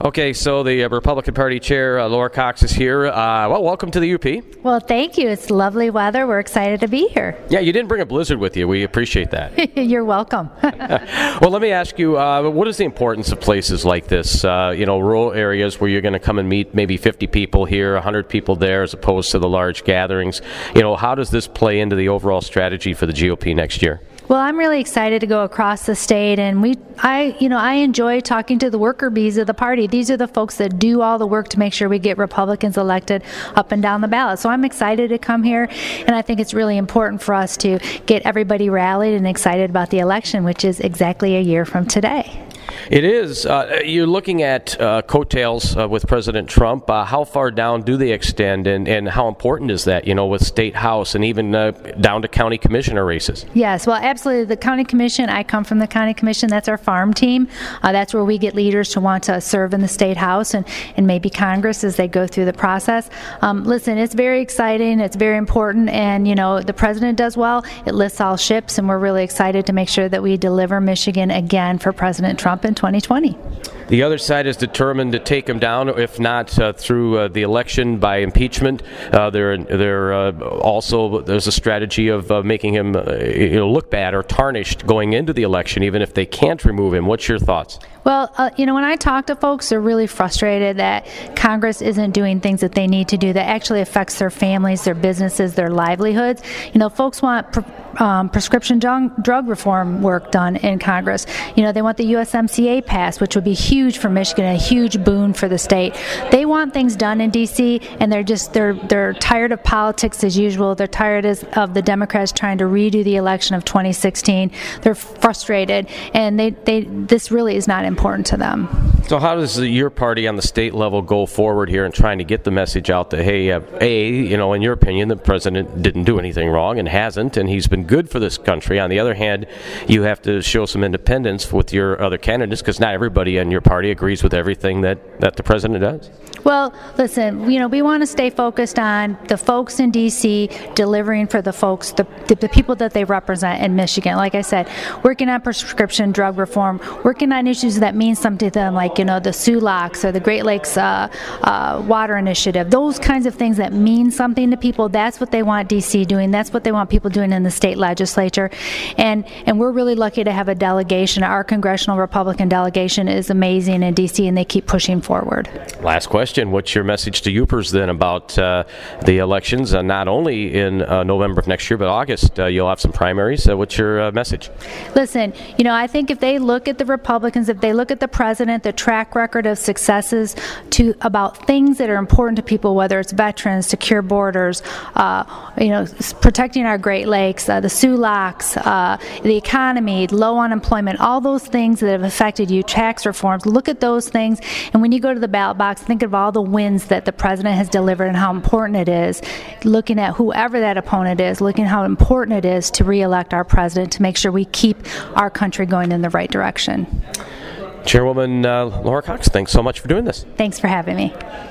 Okay, so the Republican Party Chair, Laura Cox, is here. Welcome to the UP. Well, thank you. It's lovely weather. We're excited to be here. Yeah, you didn't bring a blizzard with you. We appreciate that. You're welcome. Well, let me ask you, what is the importance of places like this? Rural areas where you're going to come and meet maybe 50 people here, 100 people there, as opposed to the large gatherings. How does this play into the overall strategy for the GOP next year? Well, I'm really excited to go across the state, and I enjoy talking to the worker bees of the party. These are the folks that do all the work to make sure we get Republicans elected up and down the ballot. So I'm excited to come here, and I think it's really important for us to get everybody rallied and excited about the election, which is exactly a year from today. It is. You're looking at coattails with President Trump. How far down do they extend, and how important is that, with State House and even down to county commissioner races? Yes, well, absolutely. The county commission, I come from the county commission. That's our farm team. That's where we get leaders to want to serve in the State House and maybe Congress as they go through the process. Listen, it's very exciting. It's very important. And, the president does well. It lifts all ships, and we're really excited to make sure that we deliver Michigan again for President Trump in 2020. The other side is determined to take him down, if not through the election by impeachment. There's a strategy of making him look bad or tarnished going into the election, even if they can't remove him. What's your thoughts? Well, when I talk to folks, they're really frustrated that Congress isn't doing things that they need to do that actually affects their families, their businesses, their livelihoods. Folks want prescription drug reform work done in Congress. They want the USMCA passed, which would be huge for Michigan, a huge boon for the state. They want things done in D.C., and they're tired of politics as usual. They're tired of the Democrats trying to redo the election of 2016. They're frustrated, and this really is not important to them. So how does your party on the state level go forward here in trying to get the message out that, hey, in your opinion, the president didn't do anything wrong and hasn't, and he's been good for this country. On the other hand, you have to show some independence with your other candidates because not everybody in your party agrees with everything that the president does. Well, listen, we want to stay focused on the folks in D.C. delivering for the folks, the people that they represent in Michigan. Like I said, working on prescription drug reform, working on issues that mean something to them, like, the SULOCs or the Great Lakes Water Initiative, those kinds of things that mean something to people. That's what they want D.C. doing. That's what they want people doing in the state legislature. And we're really lucky to have a delegation. Our congressional Republican delegation is amazing in D.C., and they keep pushing forward. Last question. What's your message to Yoopers then about the elections, not only in November of next year, but August? You'll have some primaries. What's your message? Listen, I think if they look at the Republicans, if they look at the president, the track record of successes about things that are important to people, whether it's veterans, secure borders, protecting our Great Lakes, the SULOCs, the economy, low unemployment, all those things that have affected you, tax reforms, look at those things, and when you go to the ballot box, think of all the wins that the president has delivered and how important it is, looking at whoever that opponent is, looking at how important it is to re-elect our president to make sure we keep our country going in the right direction. Chairwoman Laura Cox, thanks so much for doing this. Thanks for having me.